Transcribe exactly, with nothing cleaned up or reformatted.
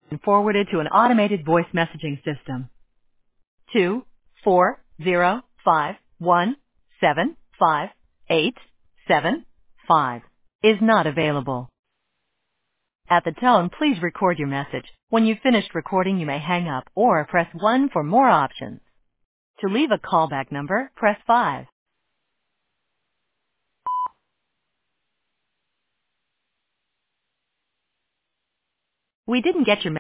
and forwarded to an automated voice messaging system. Two four zero five one seven five eight seven five is not available. At the tone, please record your message. When you've finished recording, you may hang up or press one for more options. To leave a callback number, press five. We didn't get your